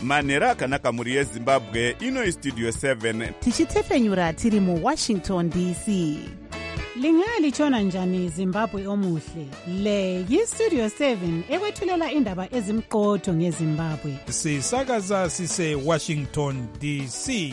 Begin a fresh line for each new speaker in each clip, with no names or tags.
manhero akanaka mhuri yezimbabwe. Ino istudio 7
tichitefenyura tiri muwashington dc.
Lingalitshona njani Zimbabwe omuhle? Le yistudio 7 ekwethulela indaba ezimqotho ngeZimbabwe.
Sisakaza sise Washington DC.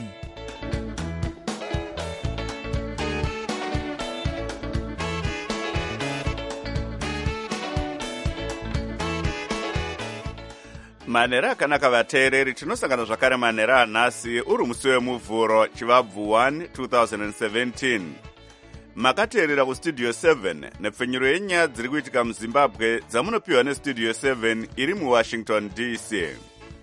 manhero akanaka vateereri, tinosangana zvakare manhero anhasi uri musi wemuvhuro chivabvu 1 2017. Makateerera kustudio 7 nepfenyuro yenyaya dziri kuitika muzimbabwe dzamunopiwa nestudio 7 iri muwashington dc.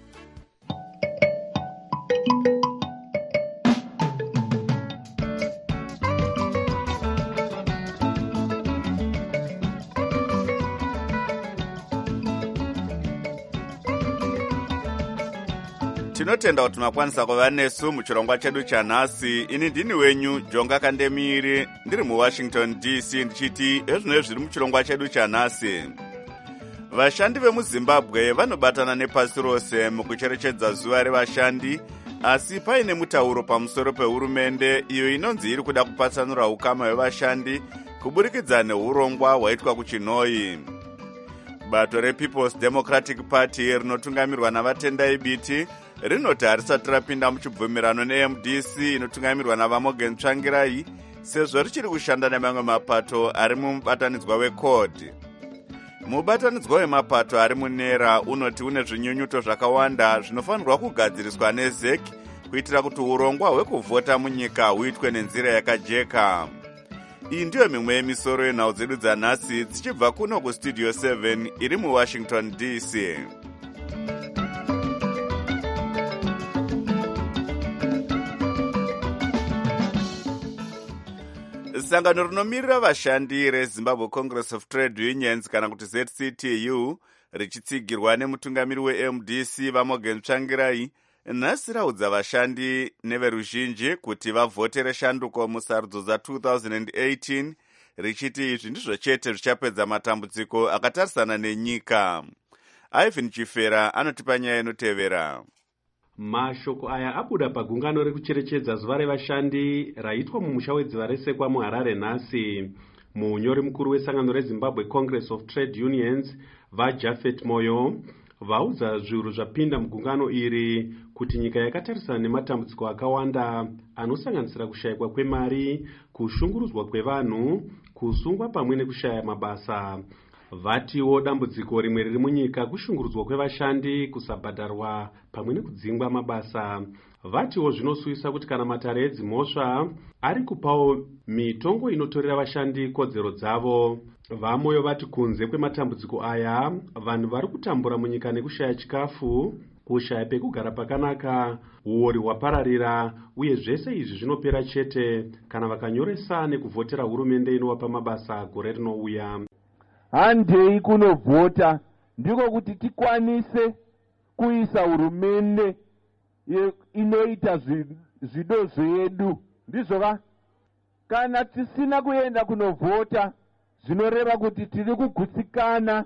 Tinotenda kuti makwanisa kuva nesu muchirongwa chedu chanhasi. Ini ndini wenyu Jonga Kandemiri, ndiri muwashington dc, ndichiti ezvino zviri muchirongwa chedu chanhasi. Vashandi vemuzimbabwe vanobatana nepasi rose mukucherechedza zuva revashandi, asi paine mutauro pamusoro pehurumende iyo inonzi iri kuda kupatsanura ukama hwevashandi kuburikidza neurongwa hwaitwa kuchinhoi. Bato rePeople's Democratic Party rinotungamirwa navatendai biti rinoti harisati rapinda muchibvumirano neMDC inotungamirwa navaMorgan Tsvangirai sezvo richiri kushanda nemamwe mapato ari mumubatanidzwa weCORD. Mubatanidzwa wemapato ari munera unoti une zvinyunyuto zvakawanda zvinofanirwa kugadziriswa neZEC kuitira kuti urongwa hwekuvhota munyika huitwe nenzira yakajeka. Iyi ndiyo mimwe yemisoro yenhau dzedu dzanhasi dzichibva kuno kustudio 7 iri muwashington dc. Sangano rinomirira vashandi reZimbabwe Congress of Trade Unions kana kuti ZCTU richitsigirwa nemutungamiri weMDC vaMorgan Tsvangirai nhasi raudza vashandi neveruzhinji kuti vavhotere shanduko musarudzo dza2018 richiti izvi ndizvo chete zvichapedza matambudziko akatarisana nenyika. Ivan Chifera anotipa nyaya inotevera.
Mashoko aya abuda pagungano rekucherechedza zuva revashandi raitwa mumusha wedziva resekwa muHarare nhasi. Munyori mukuru wesangano reZimbabwe Congress of Trade Unions vaJafet Moyo vaudza zviuru zvapinda mugungano iri kuti nyika yakatarisana nematambudziko akawanda anosanganisira kushayikwa kwemari, kushungurudzwa kwevanhu, kusungwa pamwe nekushaya mabasa. Vatiwo dambudziko rimwe riri munyika kushungurudzwa kwevashandi, kusabhadharwa pamwe nekudzingwa mabasa. Vatiwo zvinosuyisa kuti kana matare edzimhosva ari kupawo mitongo inotorera vashandi kodzero dzavo. Vamoyo vati kunze kwematambudziko aya, vanhu vari kutambura munyika nekushaya chikafu, kushaya pekugara pakanaka, uori hwapararira, uye zvese izvi zvinopera chete kana vakanyoresa nekuvhotera hurumende inovapa mabasa gore rinouya.
Handei kunovhota ndiko kuti tikwanise kuisa hurumende inoita zvido zvedu, ndizvo. Kana tisina kuenda kunovhota zvinoreva kuti tiri kugutsikana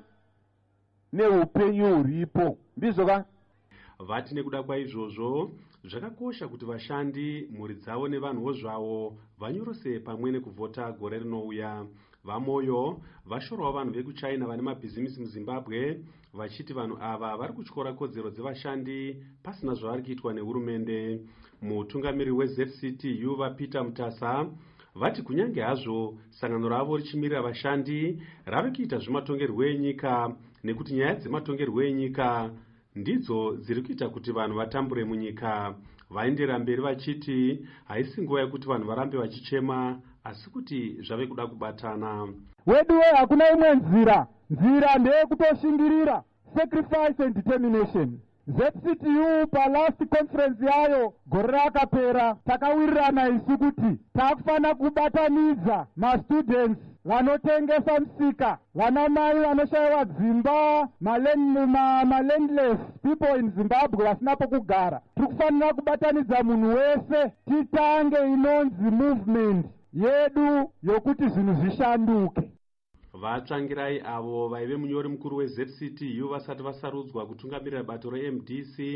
neupenyu huripo, ndizvo.
Vati nekuda kwaizvozvo zvakakosha kuti vashandi, mhuri dzavo nevanhuwo zvavo vanyorose pamwe nekuvhota gore rinouya. Vamoyo vashorawo vanhu vekuchina vane mabhizimisi muZimbabwe vachiti vanhu ava vari kutyora kodzero dzevashandi pasina zvavari kuitwa nehurumende. Mutungamiri weZCTU vaPeter Mutasa vati kunyange hazvo sangano ravo richimirira vashandi rave kuita zvematongerwo enyika nekuti nyaya dzematongerwo enyika ndidzo dziri kuita kuti vanhu vatambure munyika. Vaendera mberi vachiti haisi nguva yekuti vanhu varambe vachichema asi kuti zvave kuda kubatana.
Wedu hakuna imwe nzira ndeyekutoshingirira, sacrifice and determination. ZCTU palast conference yayo gore rakapera takawirirana isu kuti takufana kubatanidza mastudents vanotengesa msika, vanamai vanoshayiwa dzimba, malandless people in Zimbabwe vasina pokugara. Tiri kufanira kubatanidza munhu wese titange inonzi movement yedu yokuti zvinhu zvishanduke.
Vatsvangirai avo vaive munyori mukuru weZCTU vasati vasarudzwa kutungamirira bato reMDC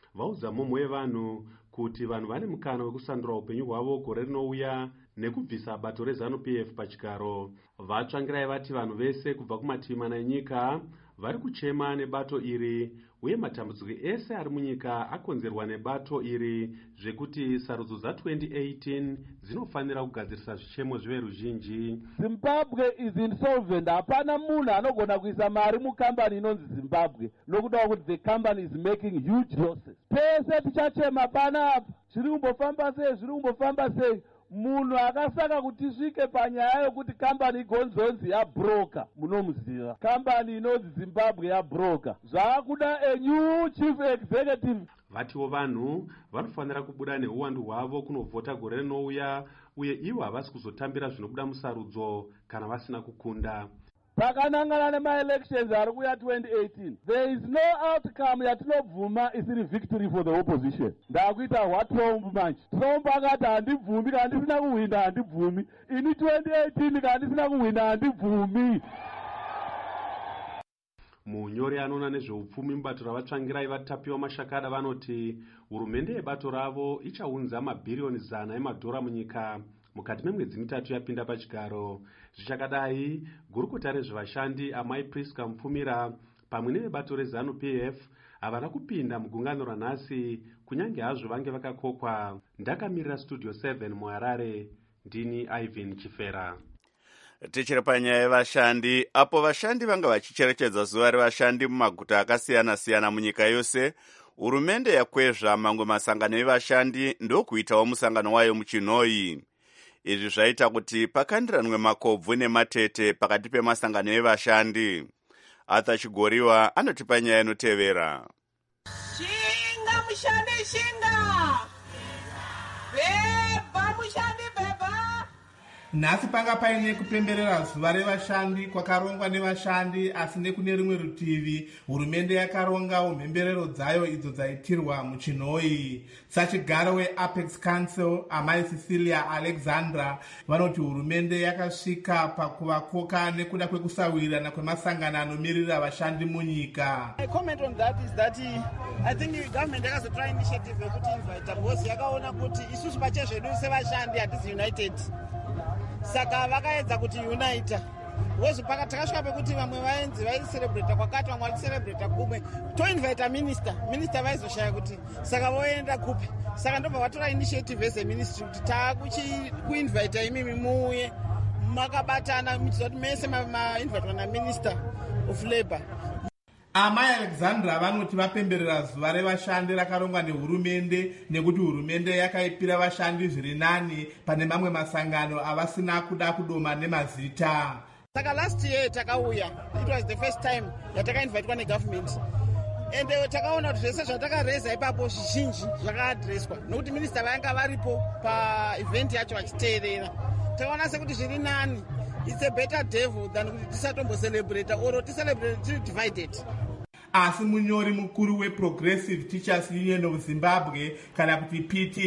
vaudza mhomho yevanhu kuti vanhu vane mukana wekusandura upenyu hwavo gore rinouya nekubvisa bato reZANU-PF pachigaro. Vatsvangirai vati vanhu vese kubva kumativi mana enyika vari kuchema nebato iri, uye matambudziko ese ari munyika akonzerwa nebato iri, zvekuti sarudzo dza2018 dzinofanira kugadzirisa zvichemo zvive ruzhinji.
Zimbabwe is insolvent. Hapana munhu anogona kuisa mari mukambani inonzi Zimbabwe nokuda kuti the company is making huge losses. Pese tichachema panapa, zviri kumbofamba sei? Munhu akasaka kuti tisvike panyaya yokuti kambani igonzonzi yabroka, munomuziva. Kambani inonzi Zimbabwe yabroka. Zvaakuda a new chief executive.
Vatiwo vanhu vanofanira kubuda neuwandu hwavo kunovhota gore rinouya, uye ivo havasi kuzotambira zvinobuda musarudzo kana vasina kukunda.
Pakanangana nema-elections ari kuya 2018, there is no outcome yatinobvuma isiri victory for the opposition. Ndakuita hwaTrump manje. Trump akati handibvumi, kana ndisina kuhwina handibvumi. Ini 2018 kana ndisina kuhwina handibvumi.
Munyori anoona nezveupfumi mubato ravatsvangirai vatapiwa mashakada vanoti hurumende yebato ravo ichaunza mabhiriyoni 100 emadhora munyika mukati memwedzi mitatu yapinda pachigaro. Zvichakadai, gurukota rezvevashandi Amai Priska Mupfumira pamwe nevebato reZANU-PF havana kupinda mugungano ranhasi, kunyange hazvo vange vakakokwa. Ndakamirira Studio 7 muHarare, ndini Ivan Chifera.
Tichiri panyaya yevashandi, apo vashandi vanga vachicherechedza zuva revashandi mumaguta akasiyana-siyana munyika yose, hurumende yakwezva mamwe masangano evashandi ndokuitawo musangano wayo muChinhoyi. Izvi zvaita kuti pakandiranwe makobvu nematete pakati pemasangano evashandi. Arthur Chigoriwa anotipa nyaya inotevera.
Shinga mushandi shinga! Beba mushandi beba!
Nhasi panga paine kupemberera zuva revashandi kwakarongwa nevashandi, asi nekune rimwe rutivi hurumende yakarongawo mhemberero dzayo idzo dzaitirwa muChinhoyi. Sachigaro weApex Council Amai Cecilia Alexandra vanoti hurumende yakasvika pakuvakoka nekuda kwekusawirirana kwemasangano anomirira vashandi munyika.
My comment on that is that I think the government yakazotry initiative yekuti invite boss yakaona kuti isusu pachezvedu sevashandi hatisi united. Saka vakaedza kuti unite. Wezvo takasvika pekuti vamwe vaenzi vaicelebrate kwakati, vamwe vachicelebrate kumwe. Toinvita minister vaizoshaya kuti saka voenda kupi. Saka ndobva vatora initiative as a ministry kuti taakuinvita imimi muuye makabatana muchizoti mese mainvitwa naminister of labour.
Amai Alexandra vanoti vapemberera zuva revashandi rakarongwa nehurumende nekuti hurumende yakaipira vashandi zviri nani pane mamwe masangano avasina kuda kudoma nemazita.
Saka last year takauya, it was the first time yatakainvitwa negovernment. And takaona kuti zvese zvatakareza ipapo zvizhinji zvakaadreswa nokuti minister vanga varipo paevent yacho vachiteerera. Takaona sekuti zviri nani. It's a better devil than kuti tisatombo-celebrate or tiselebrate tiri divided.
Asi munyori mukuru weProgressive Teachers Union of Zimbabwe kana kuti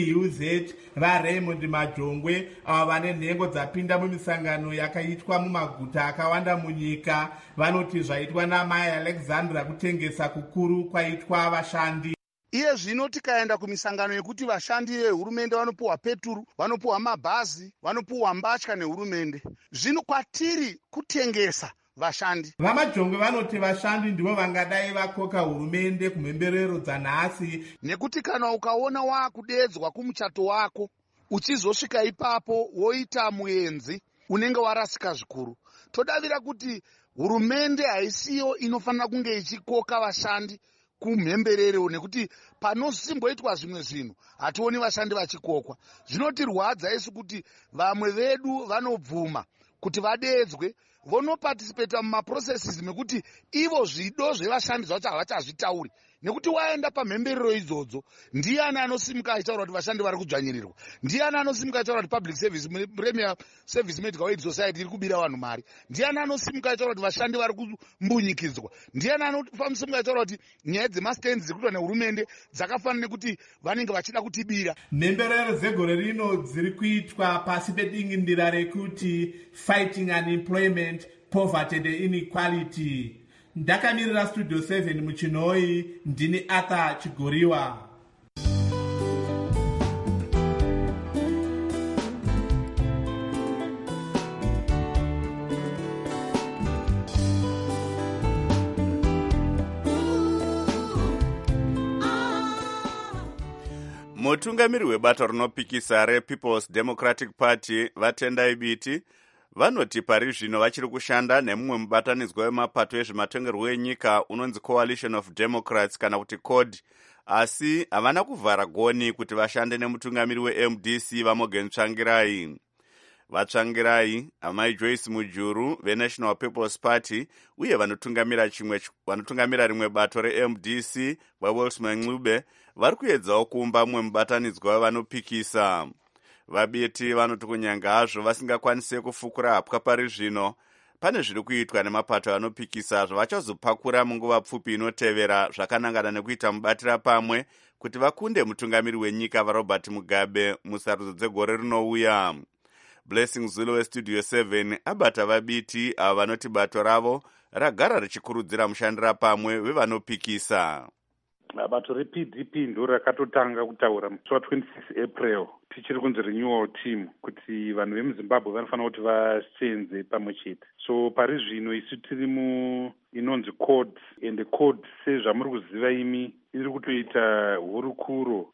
PTUZ vaRaymond Majongwe ava vane nhengo dzapinda mumisangano yakaitwa mumaguta akawanda munyika vanoti zvaitwa naMai Alexandra kutengesa kukuru kwaitwa vashandi.
Iye zvino tikaenda kumisangano yekuti vashandi vehurumende vanopuwa peturu, vanopuwa mabhazi, vanopuwa mbatya nehurumende. Zvino kwatiri kutengesa vashandi.
Vamajongwe vanoti vashandi ndivo vangadai vakoka hurumende kumhemberero dzanhasi.
Nekuti kana ukaona wakudedzwa kumuchato wako, uchizosvika ipapo woita muenzi, unenge warasika zvikuru. Todavira kuti hurumende haisiyo inofanira kunge ichikoka vashandi kumhemberero, nekuti panosimboitwa zvimwe zvinhu hationi vashandi vachikokwa. Zvinotirwadza isu kuti vamwe vedu vanobvuma kuti vadedzwe, vonoparticipate mumaprocesses mekuti ivo zvido zvevashandi zvacho havachazvitauri. Nekuti waenda pamhemberero idzodzo, ndiani anosimuka achitaura kuti vashandi vari kudzvanyirirwa? Ndiani anosimuka achitaura kuti public service premier service medical aid society iri kubira vanhu mari? Ndiani anosimuka achitaura kuti vashandi vari kumbunyikidzwa? Ndiani anosimuka achitaura kuti nyaya dzemastendi dziri kuitwa nehurumende dzakafanana nekuti vanenge vachida kutibira?
Mhemberero dzegore rino dziri kuitwa pasi pedingindira rekuti fighting unemployment, poverty and inequality. Ndakamirira Studio 7 muChinhoyi, ndini Arthur Chigoriwa.
mutungamiri webato rinopikisa rePeople's Democratic Party vatendai biti vanoti pari zvino vachiri kushanda nemumwe mubatanidzwa wemapato ezvematongerwo enyika unonzi Coalition of Democrats kana kuti CODE, asi havana kuvhara goni kuti vashande nemutungamiri weMDC Vamogen Tsvangirai. Vatsvangirai, amai Joyce Mujuru veNational People's Party uye vanotungamira rimwe bato reMDC vaWilson Ncube vari kuedzawo kuumba mumwe mubatanidzwa vanopikisa. Vabiti vanoti kunyanga hazvo vasingakwanise kufukura hapwa pari zvino, pane zviri kuitwa nemapato anopikisa zvavachazopakura munguva pfupi inotevera zvakanangana nekuita mubatira pamwe kuti vakunde mutungamiri wenyika vaRobert Mugabe musarudzo dzegore rinouya. Blessing Zulu weStudio 7 abata vabiti avo vanoti bato ravo ragara richikurudzira mushandira pamwe wevanopikisa.
Bato rePDP ndo rakatotanga kutaura musi wa26 April tichiri kunzi renewal team kuti vanhu vemuZimbabwe vanofanira kuti vasenze pamwe chete. So pari zvino isu tiri inonzi CODE, and CODE sezvamuri kuziva imi iri kutoita hurukuro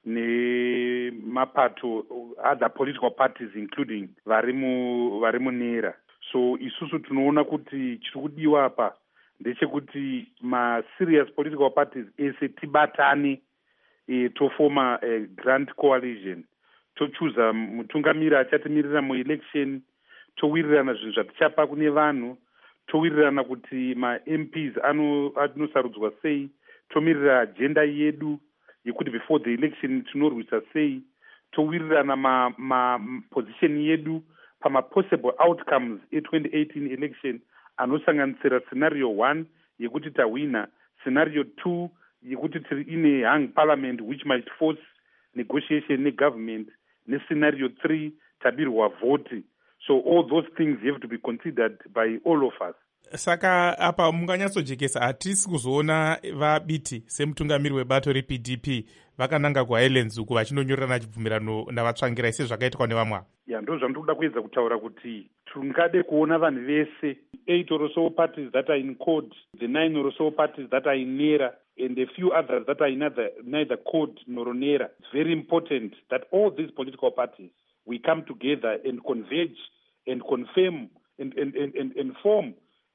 nemapato other political parties including vari munera. So isusu tunoona kuti chiri kudiwa apa ndechekuti ma-serious political parties ese tibatane tofoma a grand coalition, tochuza mutungamiri achatimirira muelection, towirirana zvinhu zvatichapa kune vanhu, towirirana kuti ma-MPs anosarudzwa sei, tomirira agenda yedu yekuti before the election tinorwisa sei, towirirana ma-position yedu pama-possible outcomes e-2018 election anosanganisira scenario 1 yekuti tawina, scenario 2 yekuti tiri ine hung parliament which might force negotiation negovernment, nescenario 3 tabirwa vote. So all those things have to be considered by all of us.
Saka apa munganyatsojekesa hatisi kuzoona vabiti semutungamiri webato rePDP vakananga kuHighlands uku vachinonyorerana chibvumirano navatsvangirai sezvakaitwa nevamwe.
Ndo zvandinoda kuedza kutaura kuti tungade kuona vanhu vese 8 or so parties that are in CODE, the 9 or so parties that are in NERA, and a few others that are in neither CODE nor NERA. It's very important that all these political parties, we come together and converge and confirm and form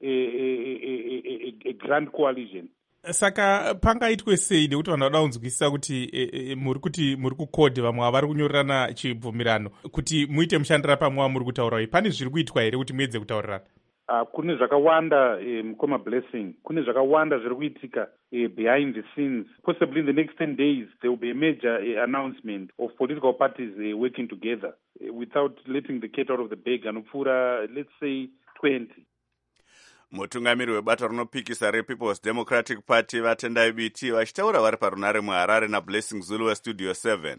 a grand coalition.
Saka pangaitwe sei nekuti vanhu vada kunzwisisa kuti muri kuCODE vamwe vari kunyorerana chibvumirano kuti muite mushandira pamwe muri kutaura, pane zviri kuitwa here kuti muedze kutaurirana?
Kune zvakawanda mukoma Blessing, kune zvakawanda zviri kuitika behind the scenes. Possibly in the next 10 days there will be a major announcement of political parties working together without letting the cat out of the bag. Anopfuura let's say 20.
Mutungamiri webato rinopikisa rePeople's Democratic Party vatendai biti vachitaura vari parunare muHarare naBlessing Zulu weStudio 7.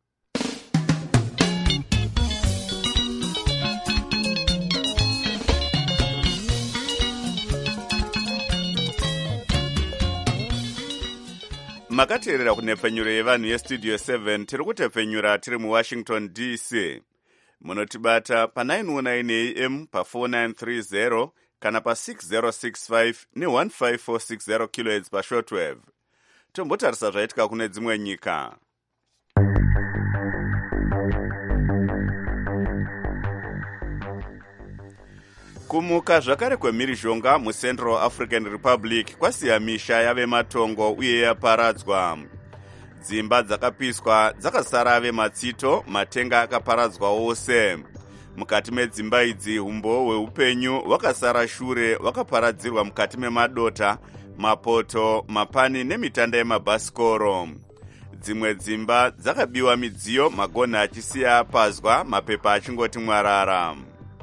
Makateerera kunepfenyuro yevanhu yeStudio 7 tiri kutepfenyura tiri muWashington DC. Munotibata pa919 AM pa4930 kana pa6065 ne15460 kHz pashortwave. Tombotarisa zvaitika kune dzimwe nyika. Kumuka zvakare kwemhirizhonga muCentral African Republic kwasiya misha yave matongo uye yaparadzwa. Dzimba dzakapiswa dzakasara ave matsito, matenga akaparadzwa ose. Mukati medzimba idzi umbo hweupenyu hwakasara shure hwakaparadzirwa mukati memadota, mapoto, mapani nemitanda yemabhasikoro. Dzimwe dzimba dzakabiwa midziyo, magonhi achisiya pazwa, mapepa achingoti mwarara.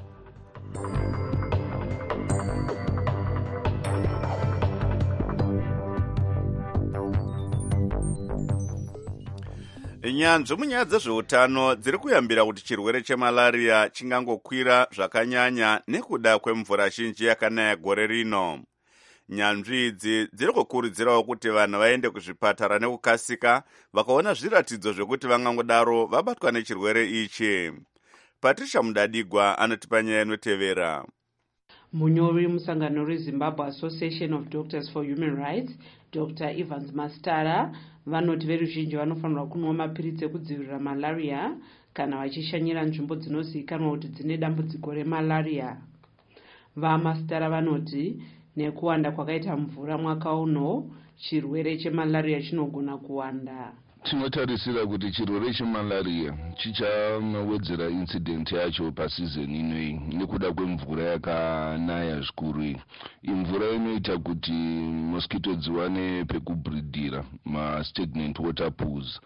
Nyanzvi munyaya dzezveutano dziri kuyambira kuti chirwere chemalaria chingangokwira zvakanyanya nekuda kwemvura zhinji yakanaya gore rino. Nyanzvi idzi dziri kukurudzirawo kuti vanhu vaende kuzvipatara nekukasika vakaona zviratidzo zvekuti vangangodaro vabatwa nechirwere ichi. Patricia Mudadigwa anotipa nyaya inotevera.
Munyori musangano reZimbabwe Association of Doctors for Human Rights, Dr. Evans Mastara, vanoti veruzhinji vanofanirwa kunwa mapiritsi ekudzivirira malaria kana vachishanyira nzvimbo dzinozivikanwa kuti dzine dambudziko remalaria. Vamasitara vanoti nekuwanda kwakaita mvura mwaka uno, chirwere chemalaria chinogona kuwanda.
Tinotarisira kuti chirwere chemalaria chichamawedzera incident yacho pasizoni inoyi nekuda kwemvura yakanaya zvikuru. Imvura inoita kuti mosquito dziwane pekubridhira, stagnant water pools.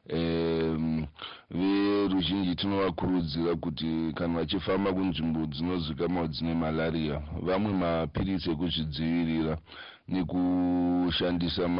Veruzhinji tinovakurudzira kuti kana vachifamba kunzvimbo dzinozivikanwa dzine malaria vamwe mapiritsi ekuzvidzivirira nekushandisa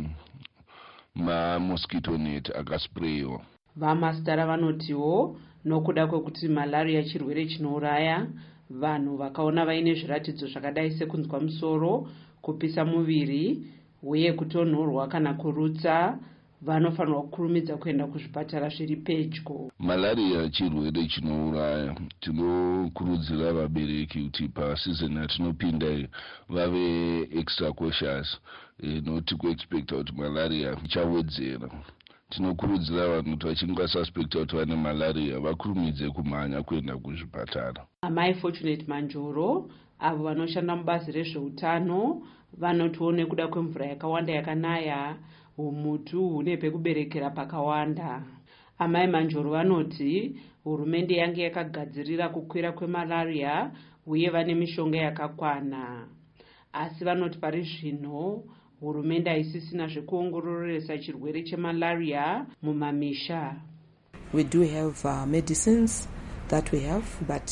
mosquito net akasprayiwa.
Vamasitara vanotiwo nokuda kwekuti malaria chirwere chinouraya, vanhu vakaona vaine zviratidzo zvakadai sekunzwa musoro, kupisa muviri uye kutonhorwa kana kurutsa, vanofanirwa kukurumidza kuenda kuzvipatara zviri pedyo.
Malaria chirwere chinouraya. Tinokurudzira vabereki kuti pasizoni yatinopinda vave extra cautious, noti kuexpecta kuti malaria ichawedzera. Tinokurudzira vanhu kuti vachinge vasuspecta kuti vane malaria vakurumidze kumhanya kuenda kuzvipatara. Amai
Fortunate Manjoro avo vanoshanda mubazi rezveutano vanotiwo nekuda kwemvura yakawanda yakanaya, umutu hune pekuberekera pakawanda. Amai Manjoro vanoti hurumende yange yakagadzirira kukwira kwemalaria uye vane mishonga yakakwana. Asi vanoti pari zvino hurumende haisisina zvekuongororesa chirwere chemalaria mumamisha.
We do have medicines that we have, but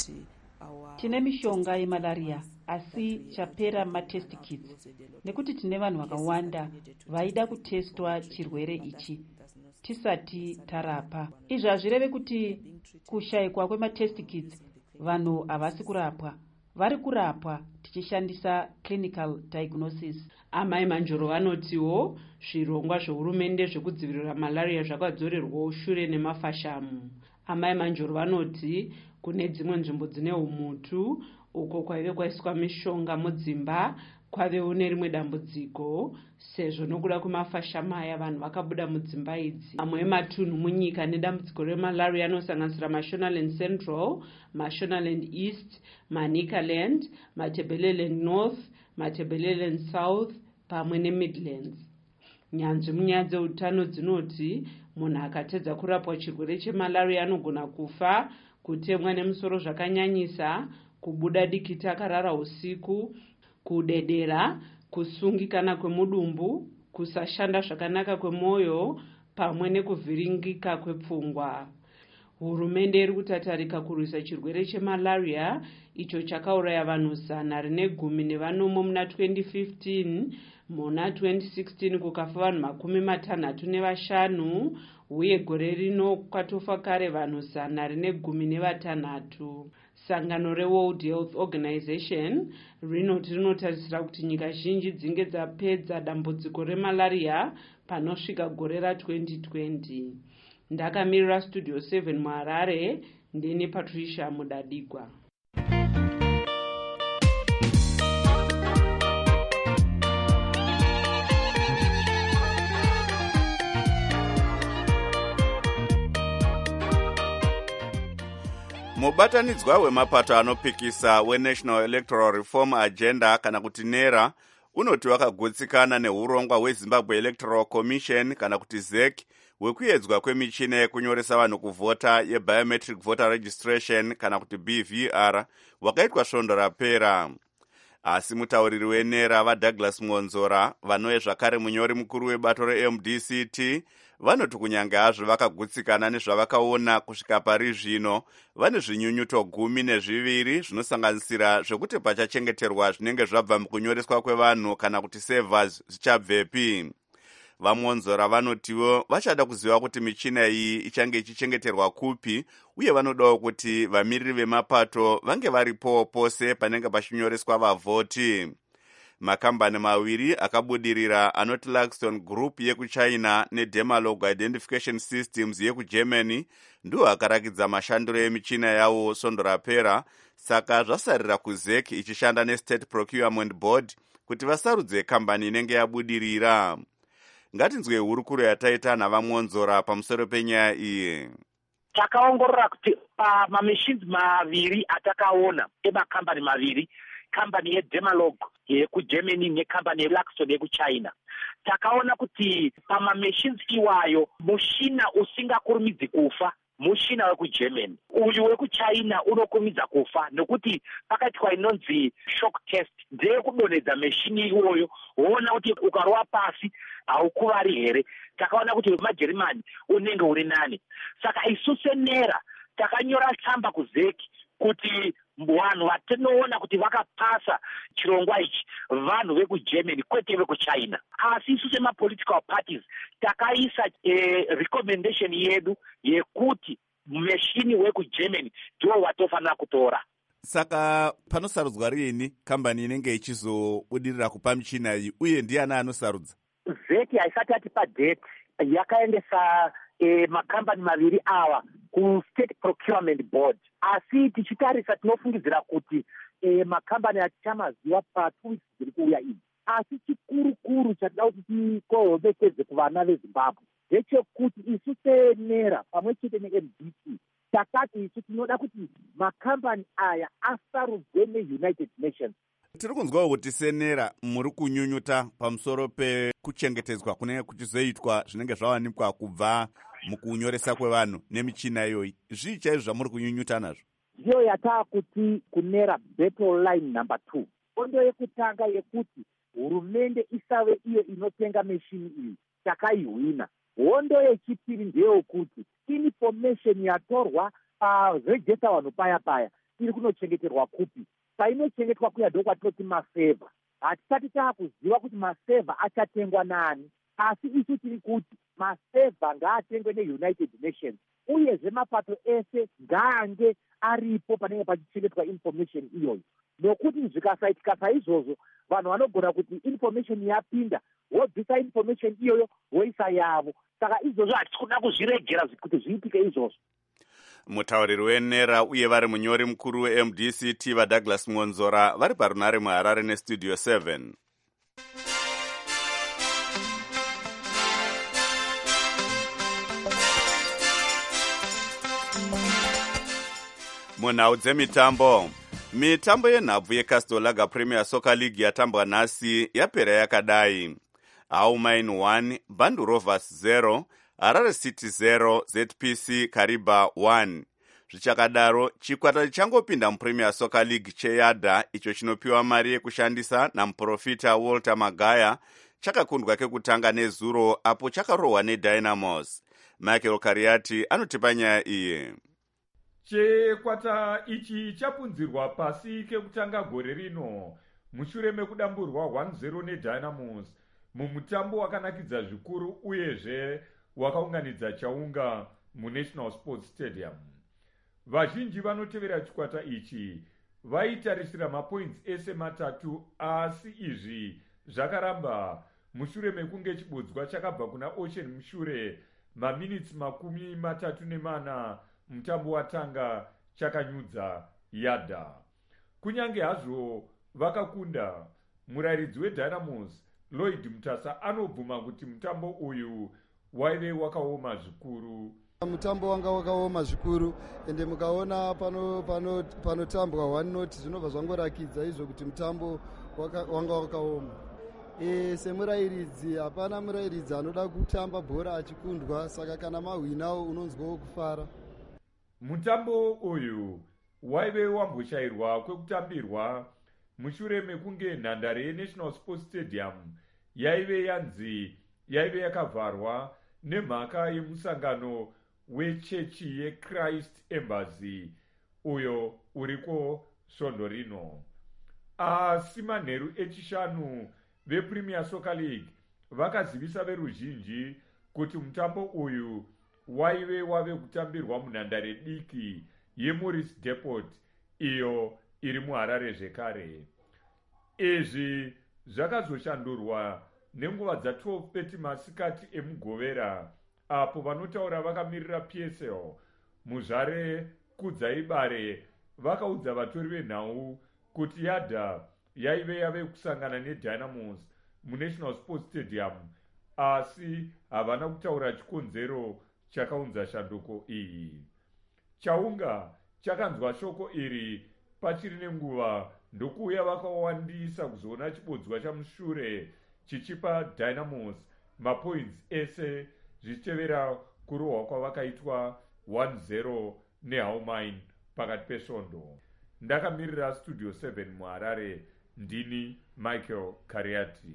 tine mishonga yemalaria asi chapera matest kits nekuti tine vanhu vakawanda vaida kutestwa chirwere ichi tisati tarapa. Izvi hazvireve kuti kushayikwa kwematest kits vanhu havasi kurapwa, vari kurapwa tichishandisa clinical diagnosis.
Amai Manjoro vanotiwo zvirongwa zvehurumende zvekudzivirira malaria zvakadzorerwawo shure nemafashamu. Amai Manjoro vanoti kune dzimwe nzvimbo dzine umutu uko kwaive kwaiswa mishonga mudzimba kwavewo nerimwe dambudziko, sezvo nokuda kwemafashama aya vanhu vakabuda mudzimba idzi. Amwe ematunhu munyika nedambudziko remalaria anosanganisira Mashonaland Central, Mashonaland East, Manicaland, Matabeleland North, Matabeleland South pamwe neMidlands. Nyanzvi munyaya dzeutano dzinoti munhu akatedza kurapwa chirwere chemalaria anogona kufa, kutemwa nemusoro zvakanyanyisa, kubuda dikita akarara usiku, kudedera, kusungikana kwemudumbu, kusashanda zvakanaka kwemwoyo pamwe nekuvhiringika kwepfungwa. Hurumende iri kutatarika kurwisa chirwere chemalaria icho chakauraya vanhu 114 muna 2015. Muna 2016 kukafa vanhu 65 uye gore rino kwatofa kare vanhu 116. Sangano reWorld Health Organization rinoti rinotarisira kuti nyika zhinji dzinge dzapedza dambudziko remalaria panosvika gore ra2020. Ndakamirira Studio 7 muHarare, ndini Patricia Mudadigwa.
Mubatanidzwa wemapato anopikisa weNational Electoral Reform Agenda kana kuti NERA unoti wakagutsikana neurongwa hweZimbabwe Electoral Commission kana kuti ZEC wekuedzwa kwemichina yekunyoresa vanhu kuvhota yeBiometric Voter Registration kana kuti BVR wakaitwa svondo rapera. Asi mutauriri weNERA vaDouglas Ngonzora vanove zvakare munyori mukuru webato reMDCT vanoti kunyange hazvo vakagutsikana nezvavakaona kusvika pari zvino vane zvinyunyuto 12 zvinosanganisira zvekuti pachachengeterwa zvinenge zvabva mukunyoreswa kwevanhu kana kuti servers zvichabvepi. VaMonzora vanotiwo vachada kuziva kuti michina iyi ichange ichichengeterwa kupi uye vanodawo kuti vamiriri vemapato vange varipo pose panenge pachinyoreswa vavhoti. Makambani maviri akabudirira anoti Luxton Group yekuChina neDemalog Identification Systems yekuGermany ndiwo akarakidza mashandiro emichina yawo svondo rapera, saka zvasarira kuZEC ichishanda neState Procurement Board kuti vasarudze kambani inenge yabudirira. ngatinzwe hurukuro yataita navamwonzora pamusoro penyaya iyi.
Takaongorora kuti pamamachines maviri atakaona emakambani maviri, kambani yeDemalog yekuGermany nekambani yeLaxton yekuChina, takaona kuti pamamachines iwayo mushina usingakurumidzi kufa mushina wekuGermany. Uyu wekuChina unokurumidza kufa nokuti pakaitwa inonzi shock test ndeyekudonhedza machine iwoyo woona kuti ukarwa pasi haukuvari here. Takaona kuti maJermani unenge uri nani. Saka isu senera takanyora tsamba kuzeki kuti vanhu vatinoona kuti vakapasa chirongwa ichi vanhu vekuGermany kwete vekuChina. Asi isu semapolitical parties takaisa recommendation yedu yekuti machine wekuGermany ndiwo watofanira kutora.
Saka panosarudzwa rini kambani inenge ichizobudirira kupa michina iyi, uye ndiani anosarudza?
Zeki haisati atipa date yakaendesa makambani maviri awa kuState Procurement Board. Asi tichitarisa tinofungidzira kuti makambani atichamaziva pa2 weeks dziri kuuya idzi. Asi chikuru chatida kuti tikohomekedze kuvana veZimbabwe ndechekuti isu senera pamwe chete neMDC takati isu tinoda kuti makambani aya asarudzwe neUnited Nations.
Tiri kunzwawo kuti senera muri kunyunyuta pamusoro pekuchengetedzwa kunenge kuchizoitwa zvinenge zvawanikwa kubva mukunyoresa kwevanhu nemichina iyoyi. Zvii chaizvo zvamuri kunyunyuta nazvo?
Ndiyo yataa kuti kunera battle line number 2. Hondo yekutanga yekuti hurumende isave iyo inotenga machine iyi takaihwina. Hondo yechipiri ndeyekuti information yatorwa paregister vanhu paya iri kunochengeterwa kupi. Painochengetwa kuya ndokwatinoti maseva. Hatisati taakuziva kuti maseva achatengwa nani. Asi isu tiri kuti maseva ngaatengwe neUnited Nations, uyezve mapato ese ngaange aripo panenge pachichengetwa information iyoyo. Nokuti zvikasaitika saizvozvo vanhu vanogona kuti information yapinda wobvisa information iyoyo woisa yavo. Saka izvozvo hatisi kuda kuzviregera kuti zviitike izvozvo.
Mutauriri wenera uye vari munyori mukuru weMDC vaDouglas Mwonzora vari parunare muHarare neStudio 7. Munhau dzemitambo. Mitambo yenhabvu yeCastel Lager Premier Soccer League yatambwa nhasi yapera yakadai: Aumain 1 Bandu Rovers 0 Harare City 0 ZPC Kariba 1. Zvichakadaro, chikwata chichangopinda muPremier Soccer League cheYadha, icho chinopiwa mari yekushandisa namuprofita Walter Magaya, chakakundwa kekutanga nezuro apo chakarohwa neDynamos. Michael Kariati anotipa nyaya iyi.
Chikwata ichi chapunzirwa pasi kekutanga gore rino mushure mekudamburwa 1-0 neDynamos mumutambo wakanakidza zvikuru uyezve wakaunganidza chaunga muNational Sports Stadium. Vazhinji vanotevera chikwata ichi vaitarisira mapoints ese matatu, asi izvi zvakaramba mushure mekunge chibodzwa chakabva kuna Ocean mushure maminitsi 34 mutambo watanga chakanyudza Yadha. Kunyange hazvo vakakunda, murayiridzi weDynamos Lloyd Mutasa anobvuma kuti mutambo uyu waive wakaoma zvikuru.
Mutambo wanga wakaoma zvikuru, ende mukaona panotambwa 1-0 zvinobva zvangorakidza izvo kuti mutambo wanga wakaoma. Semurayiridzi hapana murayiridzi anoda kutamba bhora achikundwa, saka kana mahwinawo unonzwawo kufara.
Mutambo uyu waive wamboshayirwa kwekutambirwa mushure mekunge nhandare yeNational Sports Stadium yaive yakavharwa nemhaka yemusangano wechechi yeChrist Embassy uyo uriko svondo rino. Asi manheru echishanu vePremier Soccer League vakazivisa veruzhinji kuti mutambo uyu waive wave kutambirwa munhandare diki yeMorris Depot iyo iri muHarare zvekare. Izvi zvakazoshandurwa nenguva dza12:30 masikati emugovera, apo vanotaura vakamirira PSL muzvare Kudzaibare vakaudza vatori venhau kuti Yadha yaive yave kusangana neDynamos muNational Sports Stadium asi havana kutaura chikonzero chakaunza shanduko iyi. Chaunga chakanzwa shoko iri pachiri nenguva ndokuuya vakawandisa kuzoona chibodzwa chamushure chichipa Dynamos mapoints ese zvichitevera kurohwa kwavakaitwa 1-0 neHalmain pakati pesvondo. Ndakamirira Studio 7 muHarare, ndini Michael Kariati.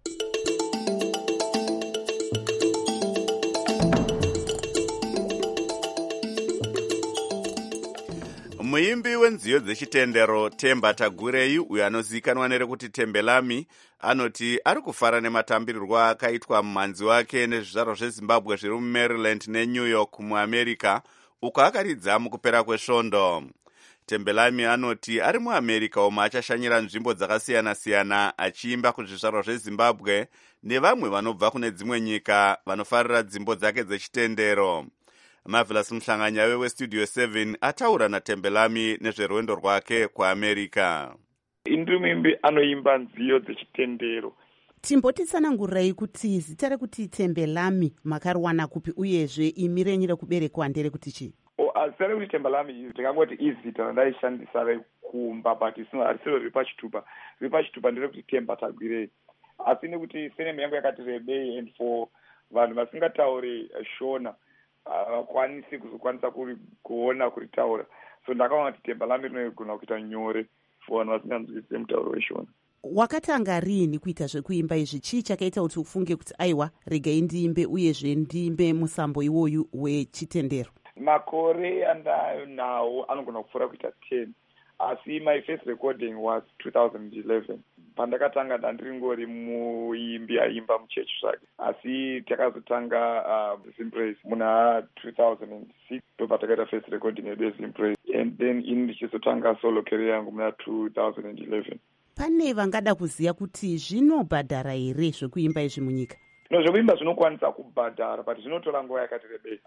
Muimbi wenziyo dzechitendero Temba Tagurei, uyo anozivikanwa nerekuti Tembelami, anoti ari kufara nematambirirwo akaitwa mumhanzi wake nezvizvarwa zveZimbabwe zviri muMaryland neNew York muAmerica, uko akaridza mukupera kwesvondo. Tembelami anoti ari muAmerica umo achashanyira nzvimbo dzakasiyana-siyana achiimba kuzvizvarwa zveZimbabwe nevamwe vanobva kune dzimwe nyika vanofarira dzimbo dzake dzechitendero. Marvelous Mhlanganya weStudio 7 ataura naTembelami nezverwendo rwake kuAmerica.
Indumimbi anoimba nziyo dzechitendero.
Timbotitsanangurai kuti zita rekuti Tembelami makariwana kupi uyezve imi renyu rekuberekwa nderekuti chii?
Zita rekuti Tembelami ndingangoti izita randaishandisa rekumba, but harisiro riri pachitupa. Riri pachitupa nderekuti Temba Tagurei. Asi nekuti senemu yangu yakati rebei, and for vanhu vasingatauri Shona kwanisi kuzokwanisa kuona kuritaura, so ndakaona kuti Tembelami rinogona kuita nyore for vanhu vasinganzwisise mutauro weshona.
Wakatanga rini kuita zvekuimba izvi? Chii chakaita kuti ufunge kuti aiwa regai ndiimbe uyezve ndiimbe musambo iwoyu wechitendero?
Makore andayo nawo anogona kupfuura kuita 10, asi my first recording was 2011. Pandakatanga ndandiringori muimbi aimba muchechi zvake, asi takazotanga Zimpraise muna 2006 ndobva takaita first recording yedu yeZimpraise, and then ini ndichizotanga solo career yangu muna 2011.
Pane vangada kuziva kuti zvinobhadhara here zvekuimba izvi munyika?
No, zvekuimba zvinokwanisa kubhadhara, but zvinotora nguva yakati rebei.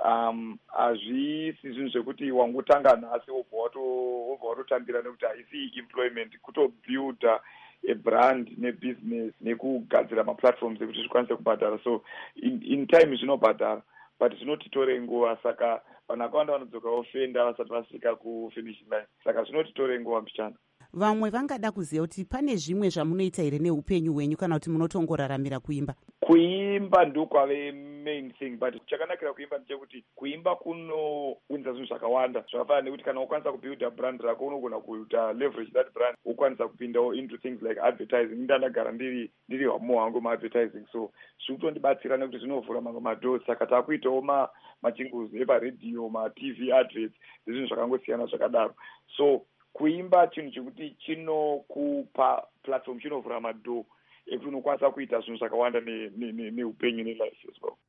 Hazvisi zvinhu zvekuti wangotanga nhasi wobva watotambira, nekuti haisi employment, kutobuilda ebrand nebusiness nekugadzira maplatforms ekuti zvikwanise kubhadhara. So in time zvinobhadhara, but zvinotitore nguva, saka vanhu vakawanda vanodzoka ofenda vasati vasvika kufinishing line, saka zvinotitore nguva mbichana.
Vamwe vangada kuziva kuti pane zvimwe zvamunoita here neupenyu hwenyu kana kuti munotongoraramira kuimba?
Kuimba ndokwave main thing, but chakanakira kuimba ndechekuti kuimba kunounza zvinhu zvakawanda zvakafanana nekuti kana ukwanisa kubuilda brand rako unogona kuita leverage that brand, ukwanisa kupindawo into things like advertising. Ndandagara ndiri hwamo hwangu maadvertising, so zvikutondibatsira nekuti zvinovhura mamwe madoors, saka takuitawo machinguzi eparedhiyo, matv adverts nezvinhu zvakangosiyana zvakadaro. So kuimba chinhu chekuti chinokupa platform, chinovhura madhoo ekuti unokwanisa kuita zvinhu zvakawanda neupenyu nelife as well.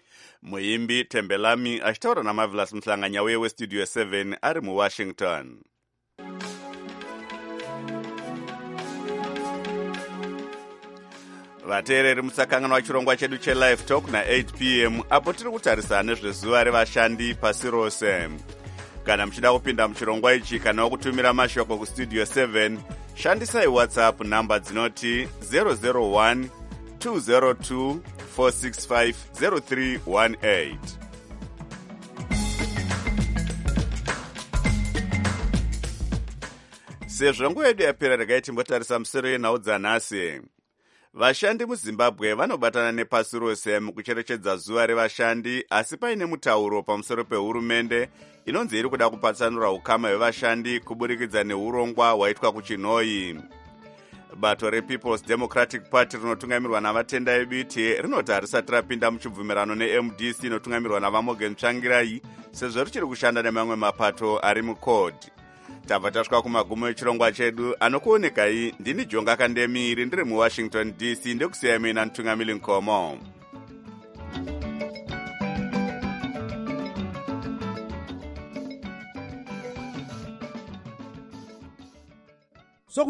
Muimbi Tembelami achitaura naMarvelous Mhlanganya weStudio 7 ari muWashington. Vateereri musakangana wachirongwa chedu cheLive Talk na8 p.m. apo tiri kutarisana nezvezuva revashandi pasi rose. Kana muchida kupinda muchirongwa ichi kana kutumira mashoko kuStudio 7, shandisai WhatsApp namba dzinoti 001 202 465 0318. Sezvo nguva yedu yapera, regai timbotarisa musoro yenhau dzanhasi. Vashandi muZimbabwe vanobatana nepasi rose mukucherechedza zuva revashandi, asi paine mutauro pamusoro pehurumende inonzi iri kuda kupatsanura ukama hwevashandi kuburikidza neurongwa hwaitwa kuChinoi. Bato rePeople's Democratic Party rinotungamirwa navatenda eBiti rinoti harisati rapinda muchibvumirano neMDC inotungamirwa navaMorgan Tsvangirai, sezvo richiri kushanda nemamwe mapato ari mukodhi. Tabva tasvika kumagumo echirongwa chedu. Anokuonekai ndini Jonga Kandemiri ndiri muWashington DC, ndekusiyai muina Ntungamili Nkomo.